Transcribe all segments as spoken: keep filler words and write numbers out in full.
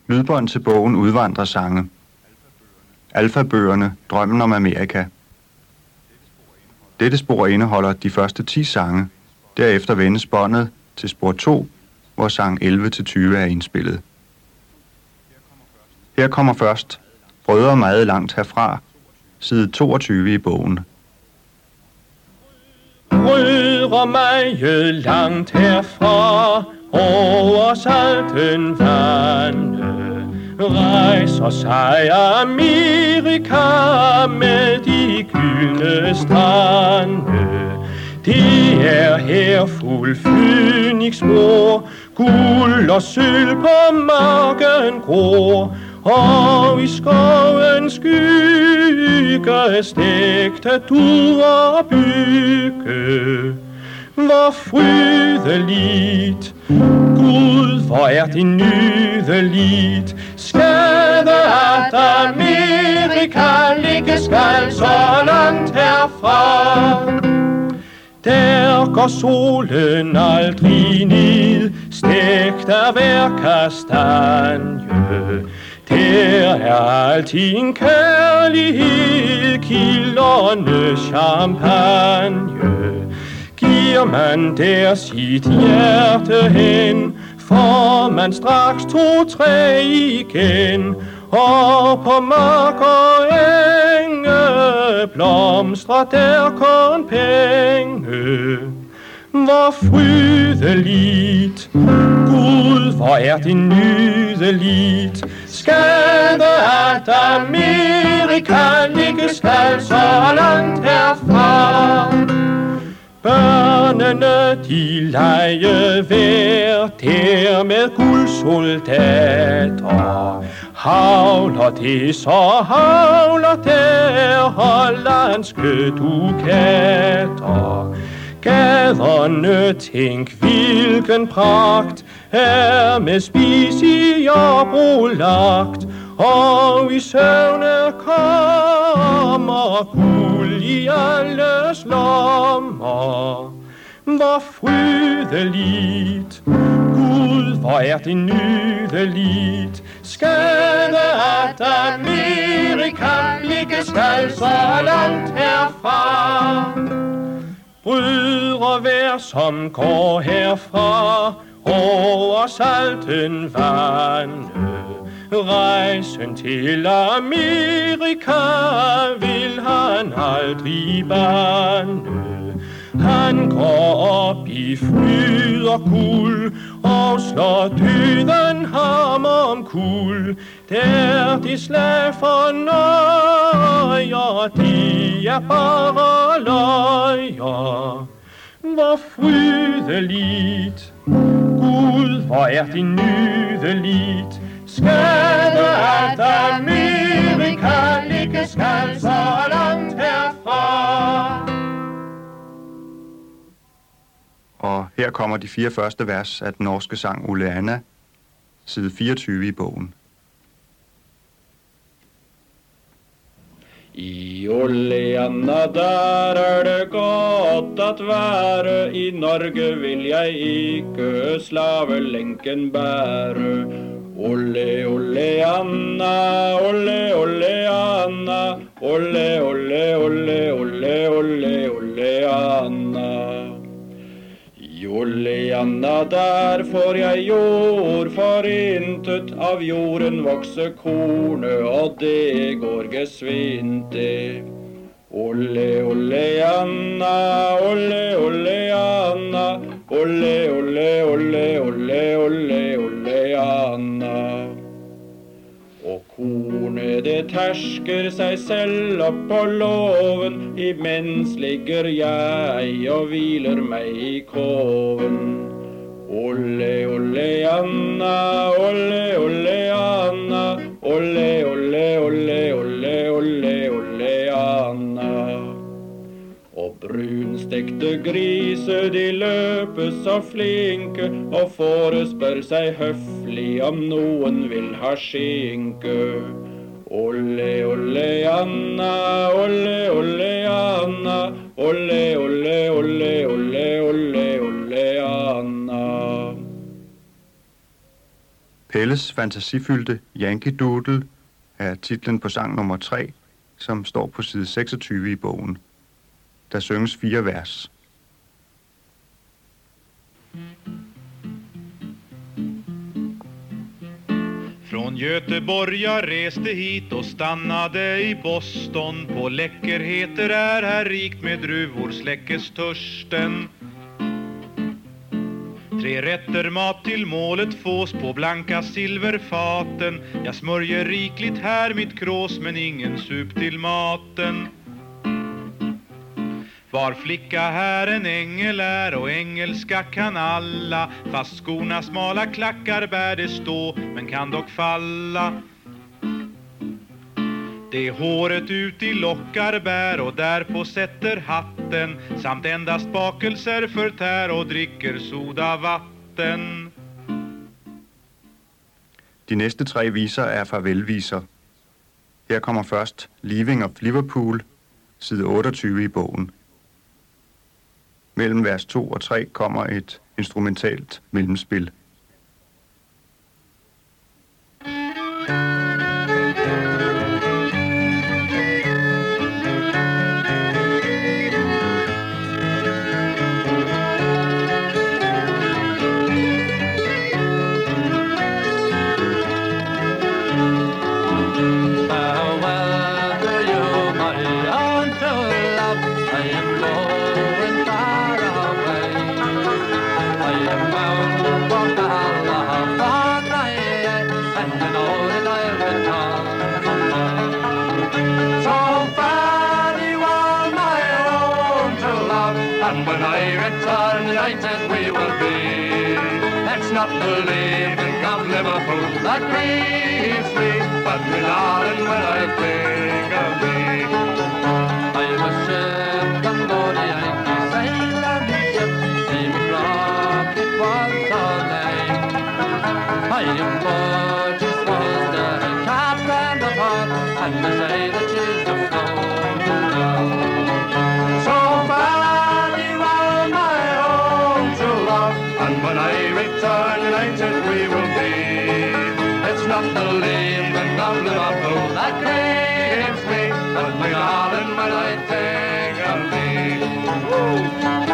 Lydbånd til bogen Udvandrersange. Alfabøgerne, Drømmen om Amerika. Dette spor indeholder de første ti sange. Derefter vendes båndet til spor to, hvor sang elleve til tyve er indspillet. Her kommer først Brødre meget langt herfra, side toogtyve i bogen. Brødre meget langt herfra, over salten vande, rejser sig Amerika med de gyldne strande. Det er her fuld fønixmor, guld og sølv på marken gror, og i skoven skygge stegte duer bygge. Hvor frydeligt, Gud, hvor er det nydeligt, skade at Amerika ligge skal så langt herfra. Der går solen aldrig ned, stegt af hver kastanje. Der er altid en kærlighed, kilderne champagne. Giver man der sit hjerte hen, får man straks to-tre igen. Og på mark og enge blomstrer der kun penge. Hvor frydeligt, Gud, hvor er det nydeligt, skade at Amerika ligge skal så langt herfra. Børnene de lege hver der med guldsoldater. Havler det, så havler der hollandske dukater. Gaderne, tænk hvilken pragt, er med spisier brolagt, og i søvne kommer guld i alles lommer. Hvor frydeligt, Gud, hvor er det nydeligt, skade at Amerika ligge skal så langt herfra. Brødre hver som går herfra, over salten vande, rejsen til Amerika vil han aldrig bande. Han går op i fryd og kuld, og slår døden ham omkuld. Der de slag fornøjer, de er bare løjer. Hvor frydeligt, Gud, hvor er det nydeligt, skade at Amerika ligge skal så langt herfra. Og her kommer de fire første vers af den norske sang Ole Anna, side fireogtyve i bogen. I Ole Anna der er det godt at være, i Norge vil jeg ikke slavelenken bære. Ole, Ole Anna, Ole, Ole Anna, Ole, Ole, Ole, Ole, Ole, Ole Anna. I Ole Anna der får jeg jord, for intet av jorden vokser kornet, og det går gesvinte. Ole, Ole Anna, Ole, Ole Anna, Ole, Ole, Ole, Ole, Ole, Ole Anna. Og kornet det tersker seg selv opp på låven, imens ligger jeg og hviler meg i koven. Ole, Ole Anna, Ole, Ole Anna, Ole, Ole, Ole, Ole, Ole, Ole Anna. Og brunstekte grise de løper så flinke, og forespør seg høflig om noen vil ha skinke. Ole, Ole Anna, Ole, Ole Anna, Ole, Ole, Ole, Ole, Ole, Ole Anna. Pelles fantasifyldte Yankee Doodle er titlen på sang nummer tre, som står på side seksogtyve i bogen. Der synges fire vers. Från Göteborg jag reste hit och stannade i Boston. På läckerheter är här rikt med druvor släckes törsten. Tre rätter mat till målet fås på blanka silverfaten. Jag smörjer rikligt här mitt krås men ingen sup till maten. Var flicka här en ängel är och engelska kan alla. Fast skorna smala klackar bär det stå men kan dock falla. Det håret ut i lockar bär och därpå sätter hatten. Samt endast bakelser förtär och dricker soda vatten. De næste tre viser er farvelviser. Her kommer først Leaving of Liverpool, side otteogtyve i bogen. Mellem vers to og tre kommer et instrumentalt mellemspil. We will be. Let's not believe in of Liverpool that grieves me, but me darling, when I think of thee, I am a ship on board a Yankee sailing ship, name Rock, it was her name. I am Burgess was the captain of her, and they say that she's a float now. So farewell, my own true love, and when I return united we will be. It's not the leaving of Liverpool that grieves me, but my darling, when I think of thee. Woo!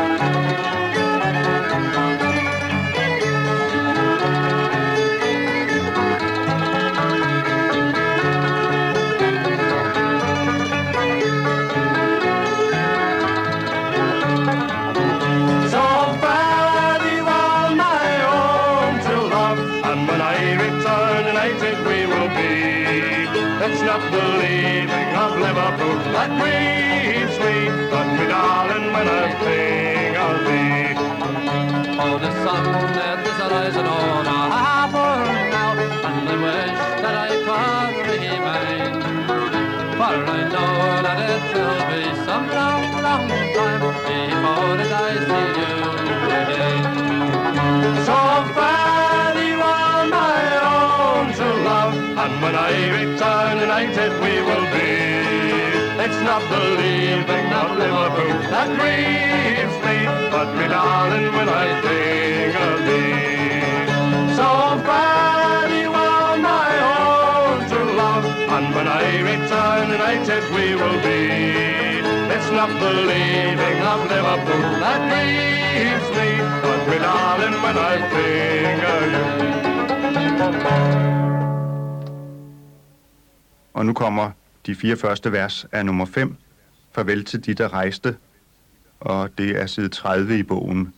It's not the leaving of Liverpool that grieves me, but me darling, when I think of thee. Oh, the sun is rising on our harbour now, and I wish that I could remain, for I know that it will be some long, long time before that I see you again. So farewell, my own true love, and when I return united we will be. It's not the leaving of Liverpool that grieves me, but me darling, when I think of thee. So farewell, my own true love, and when I return united we will be. It's not the leaving of Liverpool that grieves me, but me darling, when I think of you. Og nu kommer de fire første vers af nummer fem. Farvel til de, der rejste. Og det er side tredive i bogen.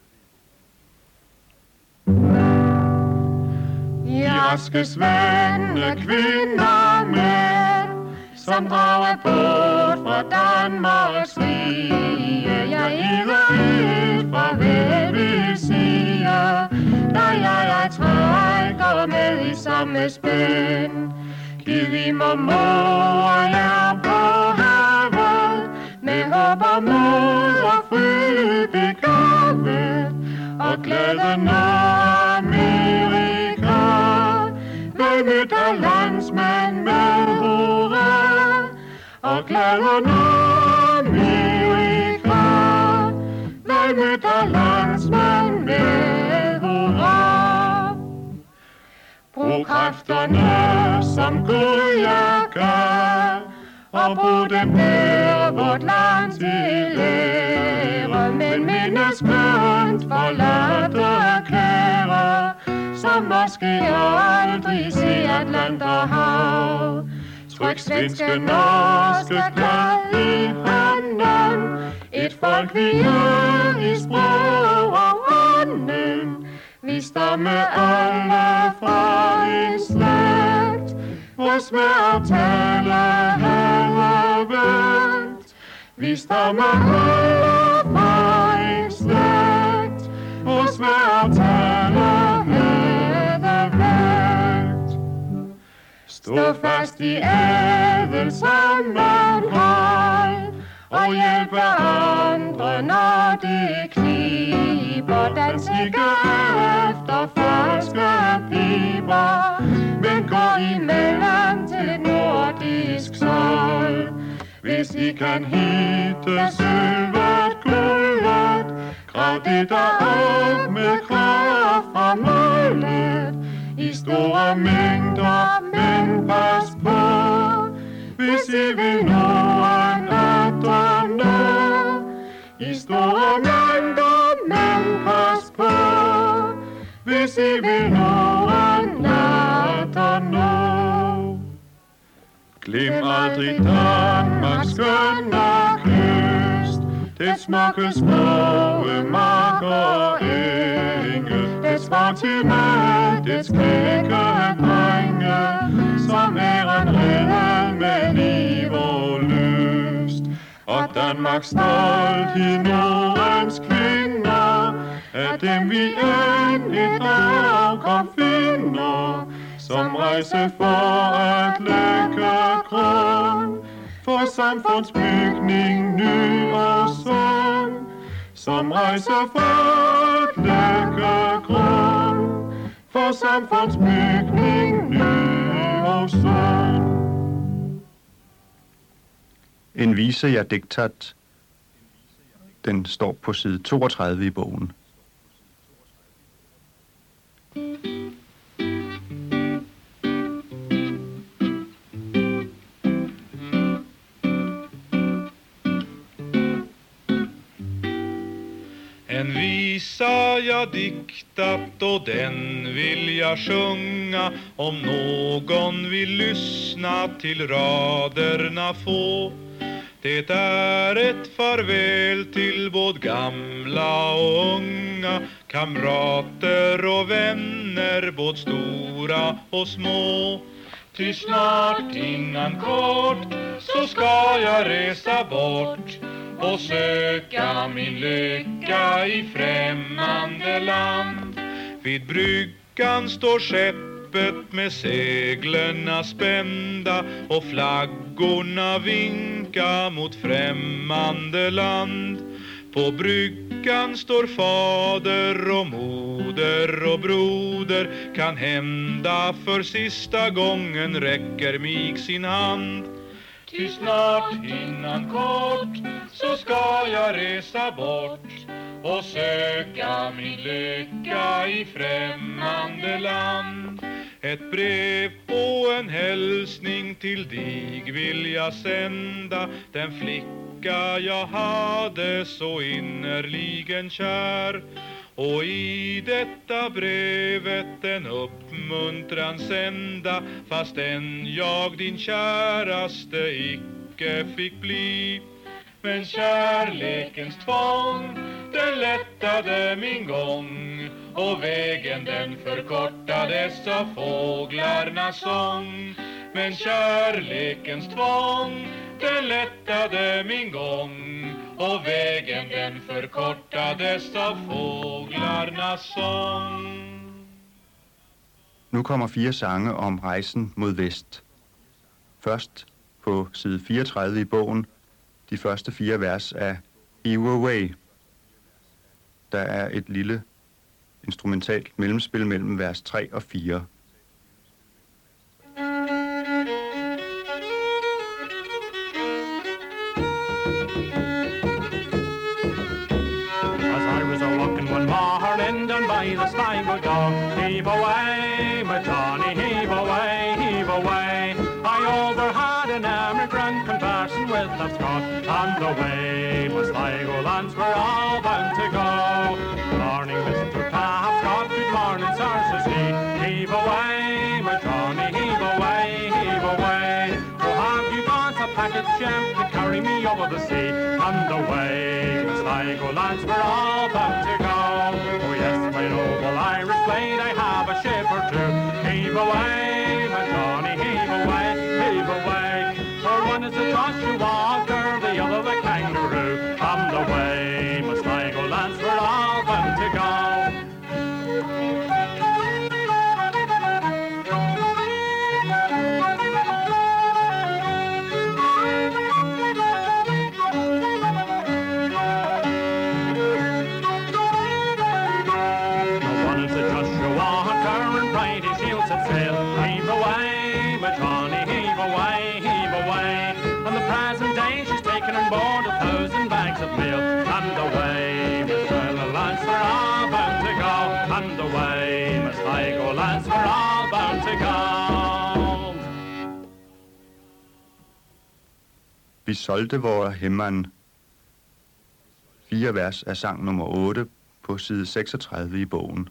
I raske svande kvinder med, som drager båd fra Danmarks rige. Jeg hedder et farvel, vi siger, da jeg, jeg trækker med i samme spænd. Giv i mig mor, jeg på havet, med håb og mod og frihed begavet, og glæde når Amerika, vil møde landsmand med hurra, og glæde når Amerika, vil møde landsmand med hurra. brug kræfterne, som Gud jeg gav, og brug dem her vort land til ære, men mindes skønt forladte kære, som måske aldrig ser Atlanterhav. Tryk svenske, norske glad i hånden, et folk vi er i sprog og ånden. Vi stamme alle fra en slægt, hvor smør tale havde vendt. Vi stamme alle fra en slægt, hvor smør tale havde vendt. Stå fast i æden, som man har, og hjælpe andre, når det kniber. Dans ikke efter falske piber, men gå imellem til et nordisk sol. Hvis I kan hitte sølvet guldet, grav det der op med kraft fra målet. I store mængder, men pas på, hvis I vil nå en atterne. I store mængder, men pas på, hvis I vil nå en atterne. Glem aldrig Danmarks skønne kyst, det smukke smukke mark og enge, dets fortime, dets kække drenge, som er en redden med liv og lyst. Og Danmarks stolthed, Nordens kvinder, er dem vi end et afkom finder, som rejse for at lægge grund for samfundsbygning ny og sund, som rejser for at lægge grund for samfundsbygning ny og sund. En vise jeg digtat, den står på side toogtredive i bogen. En visa jag diktat och den vill jag sjunga, om någon vill lyssna till raderna få. Det är ett farväl till både gamla och unga, kamrater och vänner, både stora och små. Ty snart innan kort så ska jag resa bort och söka min lycka i främmande land. Vid bryggan står skeppet med seglerna spända och flaggorna vinka mot främmande land. På bryggan står fader och moder och broder, kan hända för sista gången räcker mig sin hand. Ty snart innan kort så ska jag resa bort och söka min lycka i främmande land. Ett brev och en hälsning till dig vill jag sända, den flicka jag hade så innerligen kär. Och i detta brevet en uppmuntran sända, fastän jag din käraste icke fick bli. Men kärlekens tvång, den lättade min gång, och vägen den förkortades av fåglarnas sång. Men kärlekens tvång, den lättade min gång, och vägen den förkortades av fåglarnas sång. Nu kommer fire sange om rejsen mod vest. Først på side fireogtredive i bogen, de første fire vers af Either Way. Der er et lille instrumentalt mellemspil mellem vers tre og fire. By the Steinberg dog, heave away, my Johnny. the way must I go, lads, we're all bound to go. Morning, Mister Taft, God, good morning, sir, says he. Heave away, my Johnny, heave away, heave away. Oh, have you got a packet ship to carry me over the sea? And away must I go, lads, we're all bound to go. Oh yes, my noble Irish blade, I have a ship or two. Heave away, my Johnny, heave away, heave away. For one is a Joshua Walker, the other the kangaroo. On the way must I go, lads, we're all bound to go. Heave away, my Johnny, heave away, heave away. On the present day she's taken on board a thousand bags of meal. And away, Miss Well, lads, we're all bound to go. And away, must I go, lads, we're all bound to go. Vi solgte vore hemmand. Fire vers af sang nummer otte på side seksogtredive i bogen.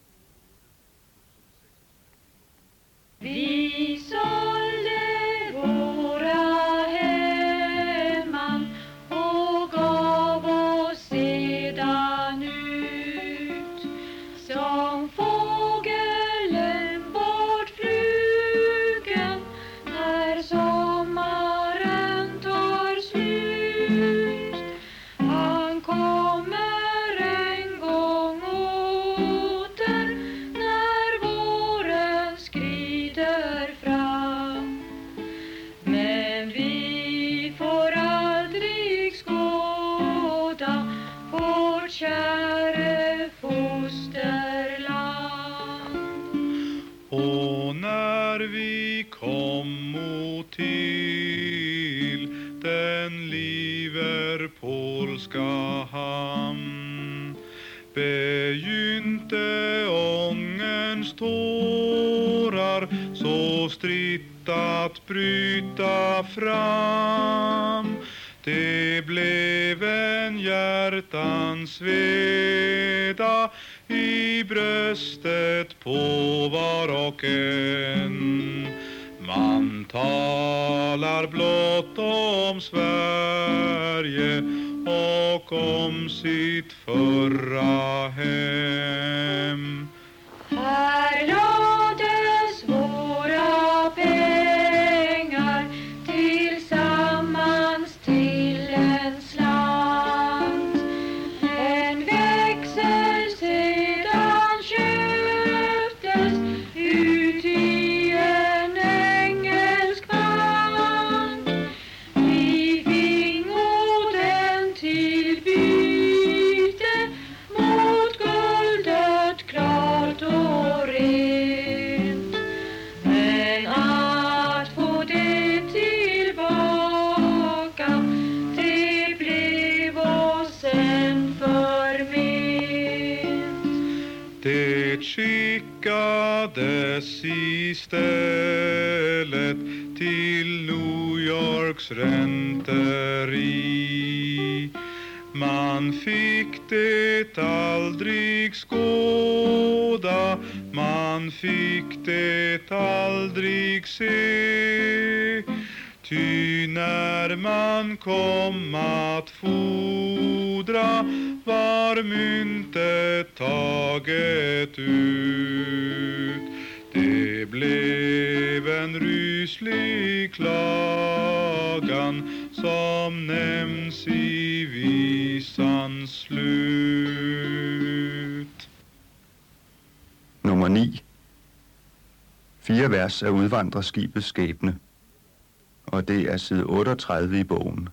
Vi sålde våra hemman och gav oss sedan ut som fågelen bortflugen när sommaren tar slut. Han kommer en gång åter när våren skrider fram. Men vi får aldrig skåda vårt kära fosterland. Och när vi kommo till den liverpoolska hamn begynte ångens tårar så stritt att bryta fram. Det blev en hjärtans sveda i bröstet på var och en. Man talar blott om Sverige och om sitt förra hem. Här lades våra pengar tillsammans till en slant. En växel sedan köptes ut i en engelsk bank. Vi fingo den till byte mot guldet klart och rent. Men att få det tillbaka, det blev oss en förment. Det skickades istället till New Yorks ränteri. Man fick det aldrig skåda, man fick det aldrig se. Ty när man kom att fodra var myntet taget ut. Det blev en ryslig klagan som nämns i visans slut. Nummer ni. Fire vers af udvandrerskibets skæbne. Og det er side otteogtredive i bogen.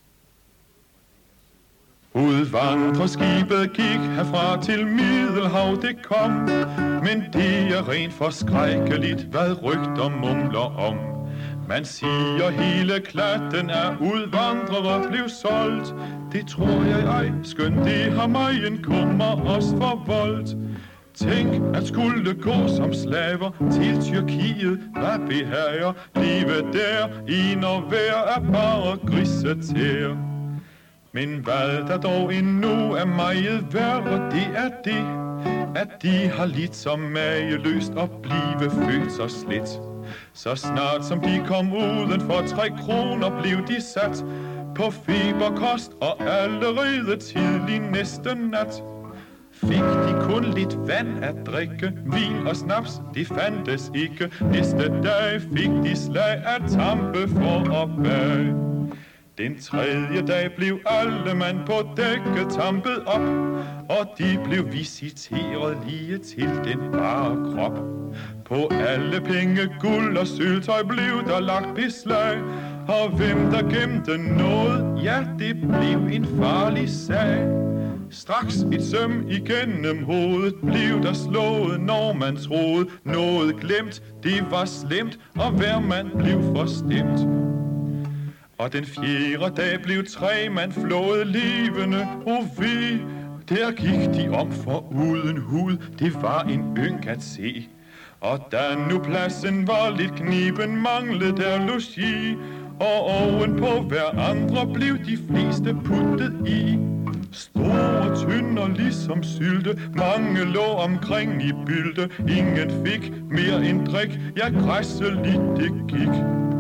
Udvandrerskibet gik herfra til Middelhav det kom, men det er rent forskrækkeligt, hvad rygter mumler om. Man siger hele klatten af udvandrere blev solgt. Det tror jeg ej, skønt det har mig en kummer os forvoldt. Tænk at skulle gå som slaver til Tyrkiet, hvad behager livet der, i når hver er bare grisetær. Men hvad der dog endnu er meget værre, det er det, at de har lidt så mageløst at blive født så slidt. Så snart som de kom uden for tre kroner, blev de sat på feberkost og allerede tidlig næste nat. Fik de kun lidt vand at drikke, vin og snaps, det fandtes ikke. Næste dag fik de slag af tampe for at bage. Den tredje dag blev alle mand på dækket tampet op, og de blev visiteret lige til den bare krop. På alle penge, guld og sølvtøj blev der lagt beslag, og hvem der gemte noget, ja, det blev en farlig sag. Straks et søm igennem hovedet blev der slået, når man troede noget glemt, det var slemt, og hver mand blev forstemt. Og den fjerde dag blev tre mand flået levende, og ved, der gik de om for uden hud, det var en ynk at se. Og da nu pladsen var lidt kniben, manglede der logi, og ovenpå hver andre blev de fleste puttet i. Store tynder ligesom sylte, mange lå omkring i bylte, ingen fik mere end drik, ja græsseligt det gik.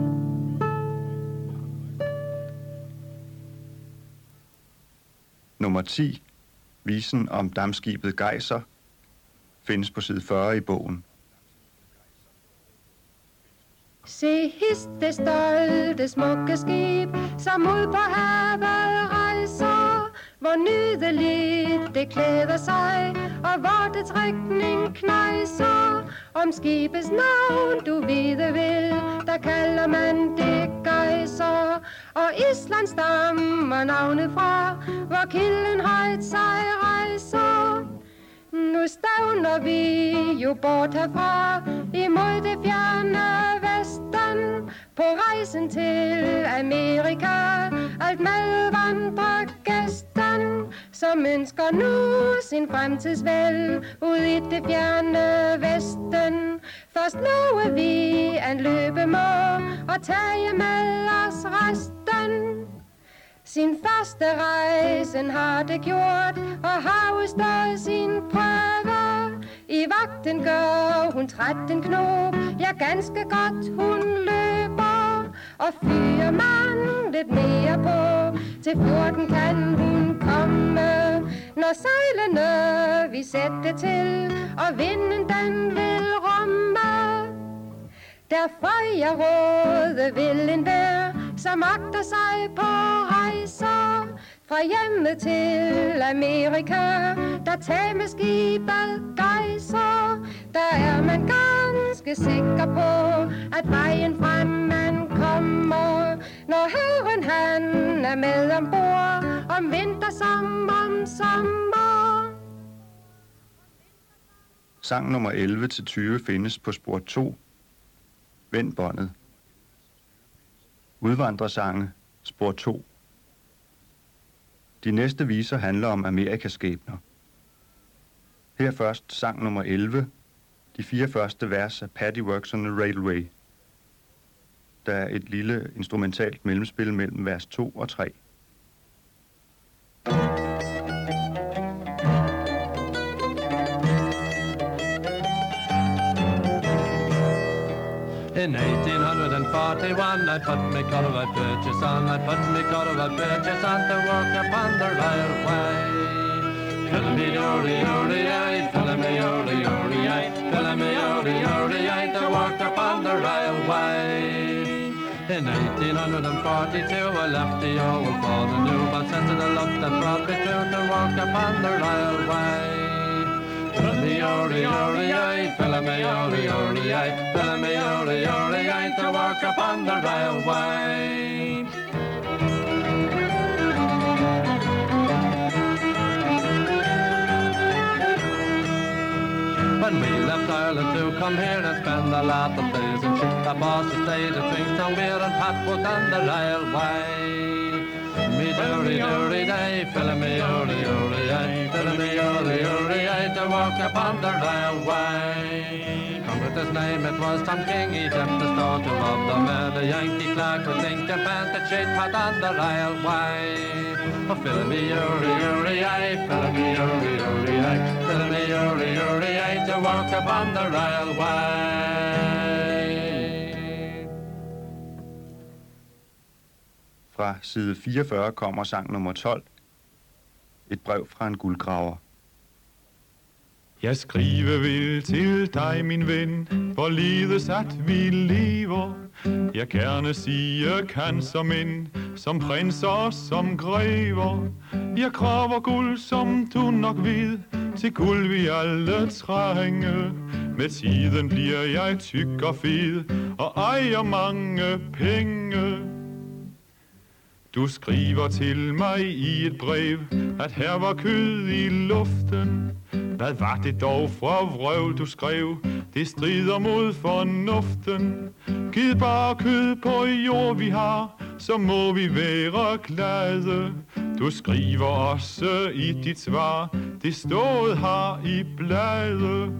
Nummer ti, visen om dampskibet Gejser, findes på side fyrre i bogen. Se hist det stolte smukke skib, som ud på havet rejser, hvor nydeligt det klæder sig, og hvor det trækning knejser. Om skibets navn du vide vil, der kalder man det Gejser. Og Island stammer navnet fra, hvor kilden højt sig rejser. Nu stavner vi jo bort herfra, imod det fjerne vesten, på rejsen til Amerika, alt medvandrer gæsten, som ønsker nu sin fremtidsvel ud i det fjerne vesten. Først lover vi at løbe må og tage med os resten. Sin første rejsen har det gjort, og har udstået sin prøve. I vagten gør hun træt en knop, ja ganske godt hun løber. Og fyrer man lidt mere på, til fjorten kan hun komme. Når sejlene vi sætter til, og vinden den vil rumme. Derfor jeg råde vil enhver, som agter sig på rejser fra hjemmet til Amerika, der tager med skibet Gejser. Der er man ganske sikker på, at vejen frem man kommer, når herren han er med ombord, om vinter som om sommer. Sang nummer elleve til tyve findes på spor to. Vend båndet. Udvandrersange, spor to. De næste viser handler om Amerikaskæbner. Her først sang nummer elleve, de fire første vers af Paddy Works on the Railway. Der er et lille instrumentalt mellemspil mellem vers to og tre. In eighteen forty-one I put me Corvette purchase on, I put me Corvette purchase on to work upon the railway. Fill me yori yori ay, fill me yori yori ay, fill me yori yori ay to work upon the railway. In eighteen forty-two I left the old for the new, but since the luck that brought me through to work upon the railway. Fill me yori yori ay, fill me yori yori ay, fill me yori yori ay to work upon the railway. When we left Ireland to come here and spend a lot of days in ship, the boss stayed to drink some beer and pat was on the railway. Me dory dory day, fill me yori yori ay, fill me yori yori ay to walk upon the railway. Come with his name, it was Tom King, he kept the store. quarter of the men, a Yankee clerk would think a fantasy she'd pat on the railway. Oh, fill me, uri, uri, aye, fill me, uri, uri, aye, fill me, uri, uri, aye, to work upon the railway. Fra side fireogfyrre kommer sang nummer tolv. Et brev fra en guldgraver. Jeg skriver vil til dig, min ven, hvorledes at vi lever. Jeg gerne sige kan som mænd, som prinser, som grever. Jeg kraver guld, som du nok ved, til guld vi alle trænge. Med tiden bliver jeg tyk og fed, og ejer mange penge. Du skriver til mig i et brev, at her var kød i luften. Hvad var det dog for vrøvl, du skrev? Det strider mod fornuften. Gid bare kød på jord vi har, så må vi være glade. Du skriver også i dit svar, det stod her i bladet.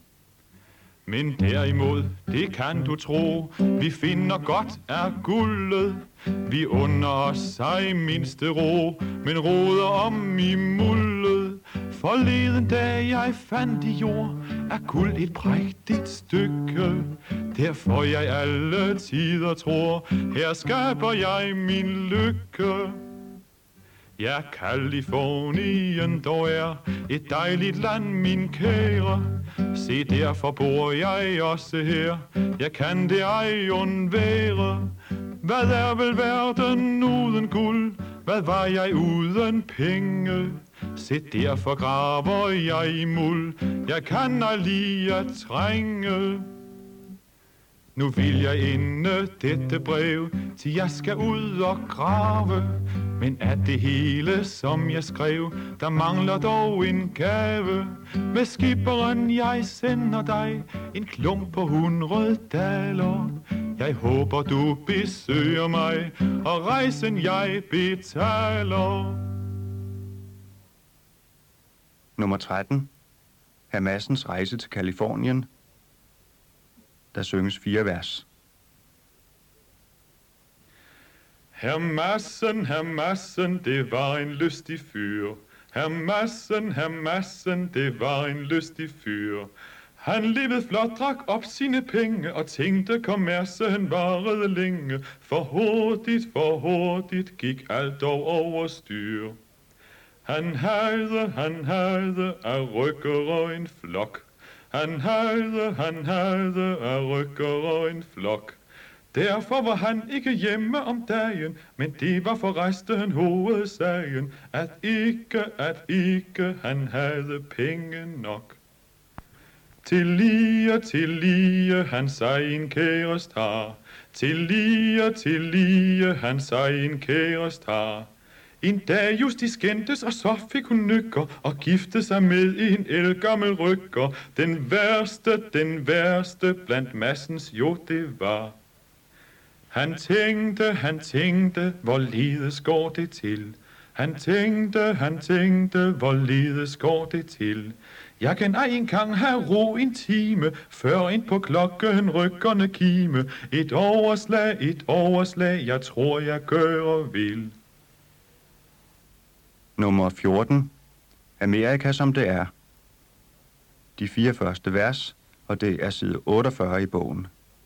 Men derimod, det kan du tro, vi finder godt af guldet. Vi under os sig mindste ro, men roder om i muldet. Forleden dag jeg fandt i jord, er guld et prægtigt stykke. Derfor jeg alle tider tror, her skaber jeg min lykke. Ja, Kalifornien dog er et dejligt land, min kære. Se, derfor bor jeg også her, jeg kan det ej undvære. Hvad er vel verden uden guld? Hvad var jeg uden penge? Se, derfor graver jeg i muld, jeg kan ej lige at trænge. Nu vil jeg ende dette brev, til jeg skal ud og grave. Men er det hele, som jeg skrev, der mangler dog en gave. Med skipperen jeg sender dig en klump på hundrede daler. Jeg håber du besøger mig, og rejsen jeg betaler. Nummer tretten. Hr. Madsens rejse til Kalifornien. Der synges fire vers. Herr Madsen, Herr Madsen, det var en lystig fyr. Herr Madsen, Herr Madsen, det var en lystig fyr. Han levede flot, drak op sine penge og tænkte kommercen varede længe. For hurtigt, for hurtigt gik alt dog overstyr. Han havde, han havde af rykkere en flok. Han havde, han havde af rykkere en flok. Derfor var han ikke hjemme om dagen, men det var forresten hovedsagen, at ikke, at ikke han havde penge nok. Til lige, til lige, han sig en kærest har. Til lige, til lige, han sig en kærest har. En dag just de skændtes, og så fik hun nykker og giftede sig med en ældgammel rykker. Den værste, den værste blandt massens, jo det var. Han tænkte, han tænkte, hvorledes går det til? Han tænkte, han tænkte, hvorledes går det til? Jeg kan ej engang have ro en time, før ind på klokken rykkerne kime. Et overslag, et overslag, jeg tror jeg gør og vil. Nummer fjorten. Amerika som det er. De fire første vers, og det er side otteogfyrre i bogen.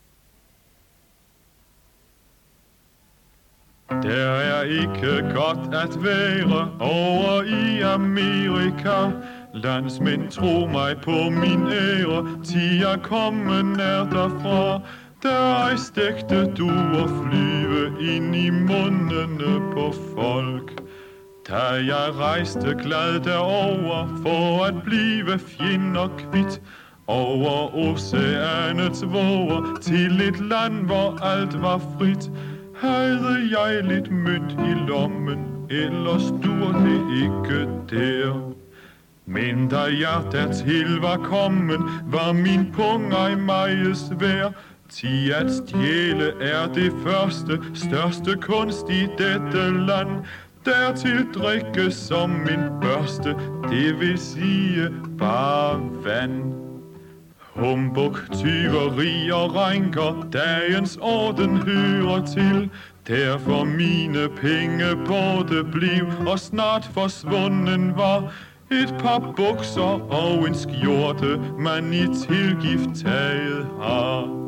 Der er ikke godt at være over i Amerika. Landsmænd, tro mig på min ære, til jeg kommen er derfra. Der ej stegte duer flyve ind i mundene på folk. Da jeg rejste glad derover for at blive fjender kvidt, over oceanets våger til et land, hvor alt var frit, havde jeg lidt mønt i lommen, ellers dur det ikke der. Men da jeg dertil var kommen, var min pung ej meget svær, til at stjæle er det første, største kunst i dette land. Dertil drikke som en børste, det vil sige bare vand. Humbug, tyveri og rænker, dagens orden hører til. Derfor mine penge borte blev, og snart forsvunden var et par bukser og en skjorte, man i tilgift taget har.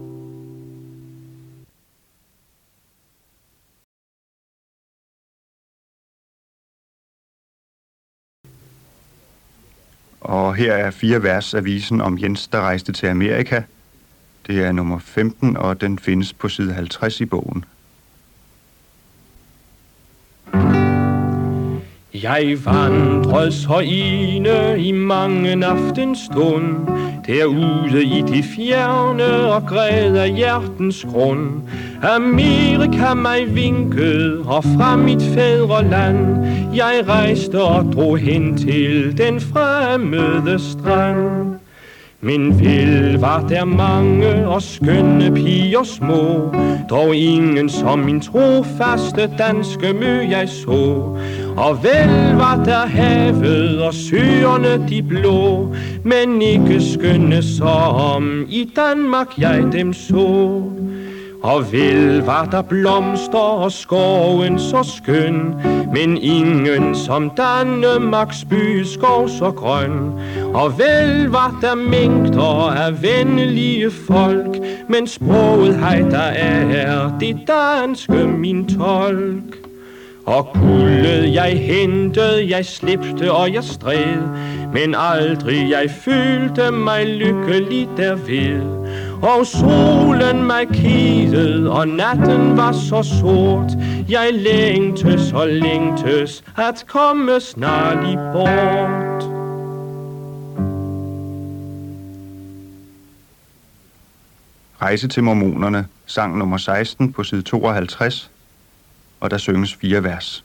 Og her er fire vers af visen om Jens, der rejste til Amerika. Det er nummer femten, og den findes på side halvtreds i bogen. Jeg vandrede så ene i mange aftenstund, derude i det fjerne og græd af hjertens grund. Amerika mig vinkede, og fra mit fædreland jeg rejste og drog hen til den fremmede strand. Men vel var der mange og skønne piger små, dog ingen som min trofaste danske mø jeg så. Og vel var der havet og søerne de blå, men ikke skønne som i Danmark jeg dem så. Og vel var der blomster og skoven så skøn, men ingen som Danmarks byskov så grøn. Og vel var der mængder af venlige folk, men sproget hej der er det danske min tolk. Og guldet jeg hentede, jeg slipte og jeg stred, men aldrig jeg følte mig lykkelig derved. Og solen mig kiggede, og natten var så sort, jeg længtes og længtes at komme snarlig bort. Rejse til mormonerne, sang nummer seksten på side tooghalvtreds, og der synges fire vers.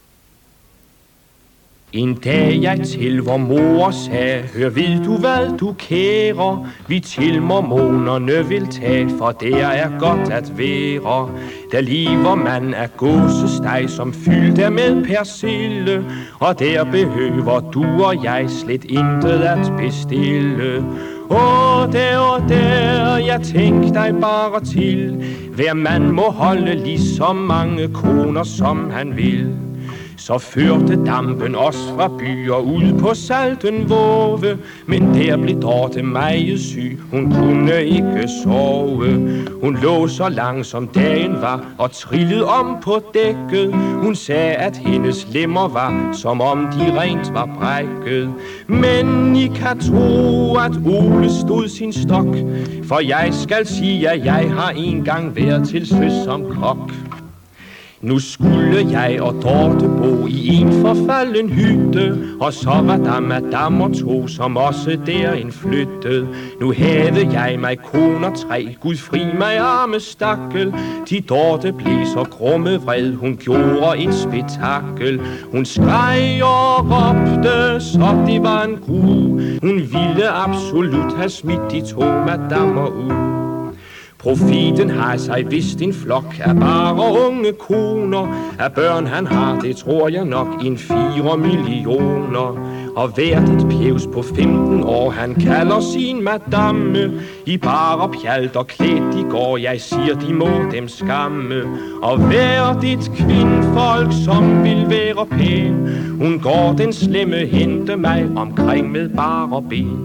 En dag jeg til vor mor sagde, hør ved du hvad du kærer, vi til mormonerne vil tage, for der er godt at være. Der lever man af gåsesteg, som fyldt er med persille, og der behøver du og jeg slet intet at bestille. Og der og der, jeg tænk dig bare til, hver mand må holde lige så mange koner som han vil. Så førte dampen os fra byer ud på salten våve, men der blev Dorte meget syg, hun kunne ikke sove. Hun lå så lang som dagen var og trillede om på dækket. Hun sagde at hendes lemmer var som om de rent var brækket. Men I kan tro at Ole stod sin stok, for jeg skal sige at jeg har engang været til søs som kok. Nu skulle jeg og Dorte bo i en forfalden hytte, og så var der madam og to, som også derind flyttede. Nu havde jeg mig koner tre, Gud fri mig arme stakkel. De Dorte blev så grumme vred, hun gjorde et spektakel. Hun skreg og råbte, så det var en gru. Hun ville absolut have smidt de to madammer ud. Profeten har sig vist en flok af bare unge koner. Af børn han har, det tror jeg nok, en fire millioner. Og hvert et pjevs på femten år, han kalder sin madame. I bare pjalt og klædt de går, jeg siger de må dem skamme. Og hvert et kvindfolk, som vil være pæn, hun går den slemme hente mig omkring med bare ben.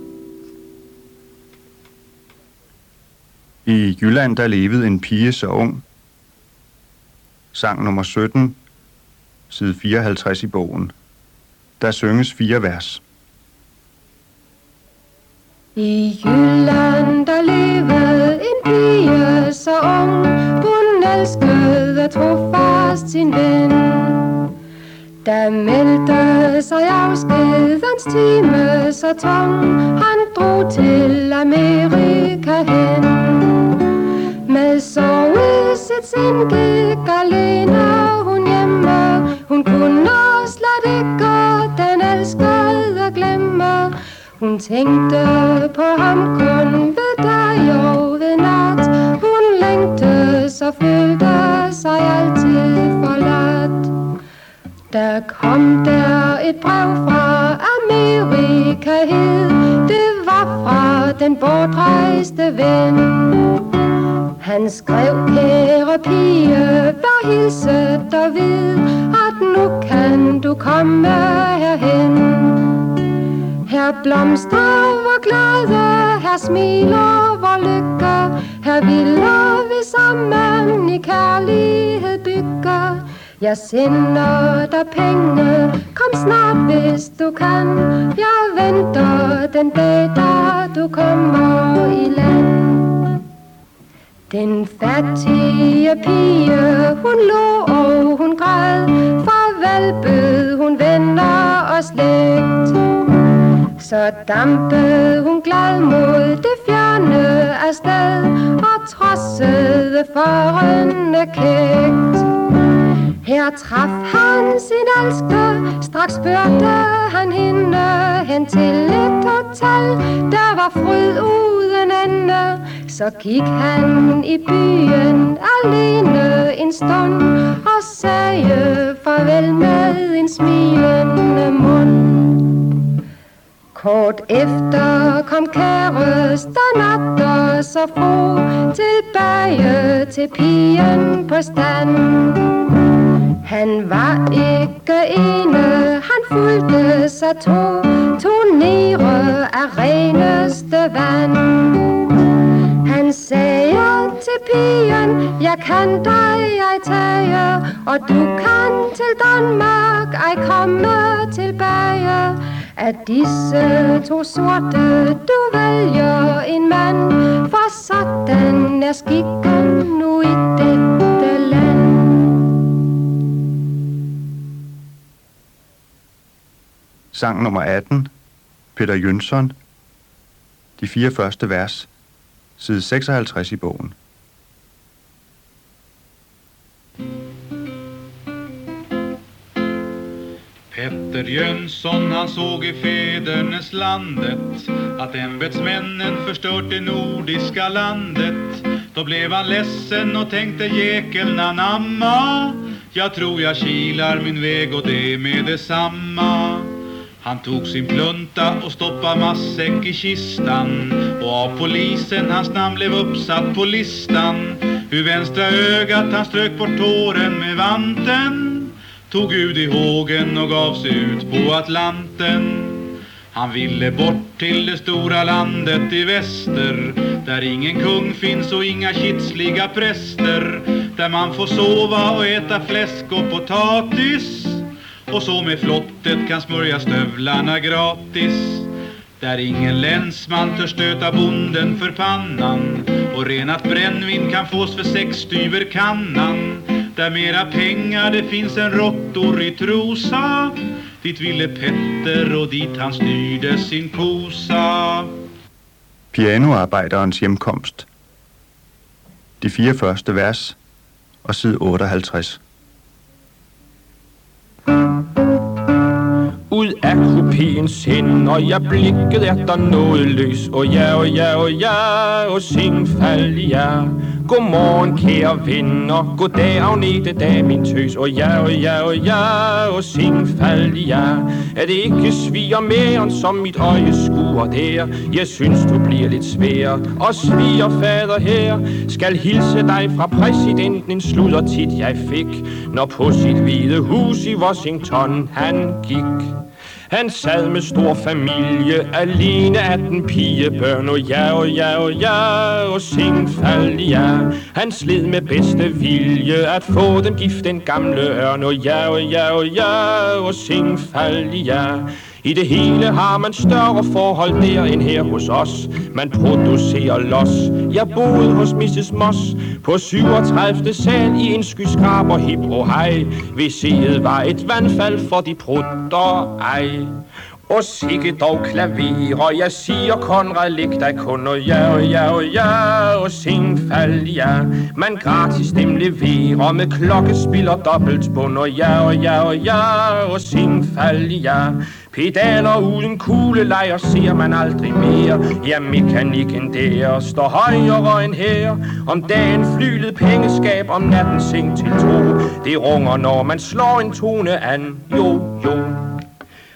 I Jylland, der levede en pige så ung. Sang nummer sytten, side fireoghalvtreds i bogen. Der synges fire vers. I Jylland, der levede en pige så ung. Hun elskede trofast sin ven. Der meldte sig afskedens time så tung. Han drog til Amerika hen. Med sovet sit sind gik alene hun hjemme. Hun kunne slet ikke den elskede glemme. Hun tænkte på ham kun ved dag og ved nat. Hun længtes og følte sig altid forladt. Der kom der et brev fra Amerika hed. Det var fra den Han skrev, kære pige, vær hilset og vid, at nu kan du komme herhen. Her blomster vor glæde, her smiler vor lykke, her ville vi sammen i kærlighed bygge. Jeg sender dig penge, kom snart hvis du kan. Jeg venter den dag, da du kommer i land. Den fattige pige, hun lå og hun græd, farvel bød hun venner og slægt. Så dampede hun glad mod det fjerne afsted, og trodsede forende kægt. Her traf han sin elsker, straks førte han hende hen til et hotel. Der var fryd uden ende, så gik han i byen alene en stund, og sagde farvel med en smilende mund. Kort efter kom kæresten atter så fro, tilbage til pigen på stand. Han var ikke ene, han fulgte sig to, to nere af reneste vand. Han sagde til pigen, jeg kan dig ej tage, og du kan til Danmark ej komme tilbage. Af disse to sorte, du vælger en mand, for sådan er skikken nu i dette land. Sang nummer atten, Peter Jønsson. De fire første vers, side seksoghalvtreds i bogen. Petter Jönsson, han såg i fädernes landet att ämbetsmännen förstört det nordiska landet. Då blev han ledsen och tänkte jäkeln anamma. Jag tror jag kilar min väg och det med detsamma. Han tog sin plunta och stoppade massäck i kistan, och av polisen hans namn blev uppsatt på listan. Ur vänstra ögat han strök bort tåren med vanten, tog Gud i hågen och gav sig ut på Atlanten. Han ville bort till det stora landet i väster, där ingen kung finns och inga kitsliga präster, där man får sova och äta fläsk och potatis, och så med flottet kan smörja stövlarna gratis. Där ingen länsman tör stöta bonden för pannan, och renat brännvin kan fås för sex styver kannan. Där mera pengar det finns en råttor i Trosa, dit ville Petter och dit han styrde sin kosa. Pianoarbejderens hjemkomst. De fire første vers og side otteoghalvtreds. Ud af kupéens hænder jeg blikket efter noget løs. Og ja, og ja, og ja, og sing fald i jer. Godmorgen kære venner, goddag Agnete dag min tøs. Og ja, og ja, og ja, og sing fald i jer. Er det ikke sviger mere som mit øje skuer der? Jeg synes du bliver lidt svær. Og svigerfader her skal hilse dig fra præsidenten, en sludder tit jeg fik, når på sit hvide hus i Washington han gik. Han sad med stor familie, alene atten pigebørn, og ja, og ja, og ja, og sing fald i ja. Han sled med bedste vilje at få dem gift den gamle ørn, og ja, og ja, og ja, og sing fald i ja. I det hele har man større forhold der end her hos os. Man producerer los. Jeg boede hos missus Moss på syvogtredive sal i en skyskraber hip og hej. Visiet var et vandfald for de prutter ej. Og sikke dog klaverer, jeg siger Konrad, læg dig kun, og ja, og ja, og ja, og sing fald ja. Man gratis dem leverer med klokkespil og dobbeltbund, og ja, og ja, og ja, og sing fald ja. Pedaler uden kuglelejer ser man aldrig mere. Ja, mekanikken der står højere end her. Om dagen flylet pengeskab, om natten seng til to. Det runger når man slår en tone an, jo, jo.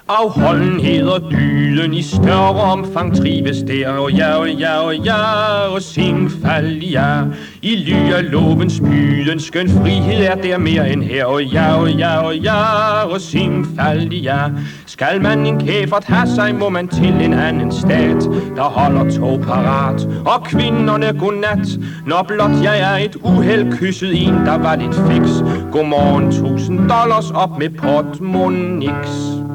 Afholdenhed og dyden i større omfang trives der, og ja, og ja, og ja, og singfald, ja. I ly af lovens myden, skøn frihed er der mere end her, og ja, og ja, og ja, og singfald, ja. Skal man en kæfert have sig, må man til en anden stat, der holder tog parat, og kvinderne godnat, når blot jeg er et uheld kysset en, der var lidt fix. Godmorgen, tusind dollars op med portmonix.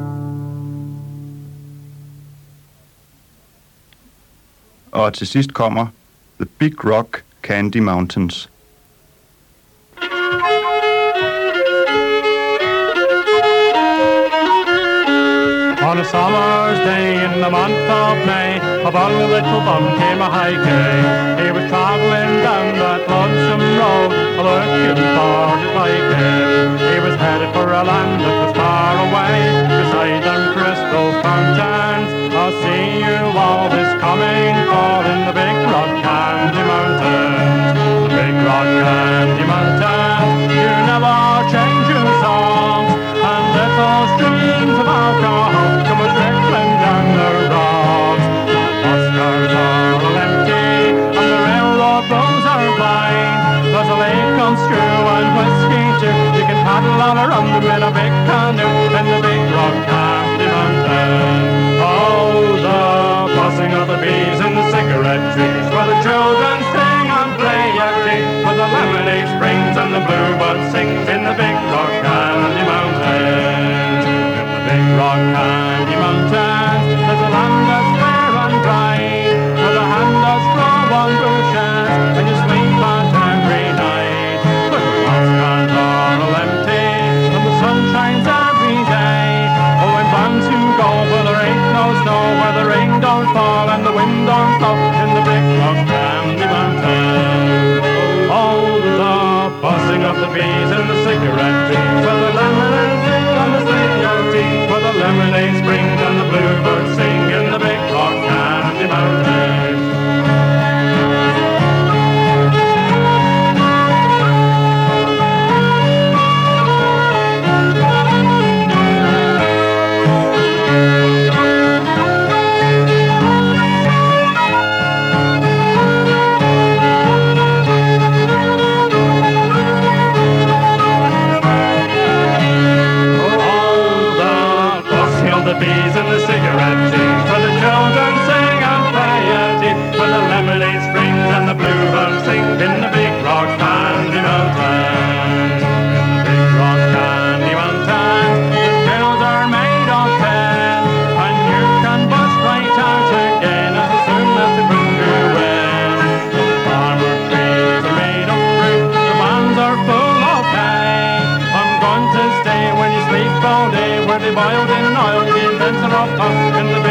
Og til sidst kommer The Big Rock Candy Mountains. On a summer's day in the month of May, a bungler little bum came a hiking. He was travelling down that lonesome road, looking for his liking. He was headed for a land that was far away, beside them crystal fountains. I'll see you all this coming fall in the Big Rock Candy Mountains. The Big Rock Candy Mountains, you never change your songs, and little streams of alcohol come a trickling down the rocks. The buskers are all empty, and the railroad roads are blind. There's a lake on screw and whiskey too. You can paddle all around them in a big canoe in the Big Rock Candy Mountains. Oh, the buzzing of the bees in the cigarette trees, where the children sing and play at tea, where the lemonade springs and the bluebird sings in the Big Rock Candy Mountains. In the Big Rock Candy Mountains, there's a land that's fair and dry, where the hand does grow on bushes, and you sleep out every night. Where the buskers are all empty, and the sun shines every day. Oh, I'm bound to go where there ain't no snow, where the rain don't fall and the wind don't blow, in the Big Rock Candy Mountains. Oh, the buzzing of the bees and the cigarette trees, where the lemonade sing and the sweet tea, where the lemonade springs and the bluebirds sing in the Big Rock Candy Mountains. The bees and the cigarette trees, where the children sing and play at tea, where the lemonade springs and the bluebirds sing in the Big Rock Candy Mountains. In the Big Rock Candy Mountains, the trails are made of tin, and you can bust right out again as soon as the wind blew in. The farmer trees are made of fruit, the vans are full of hay. I'm going to stay when you sleep all day, where they boiled in oil, the inventor of tongue in the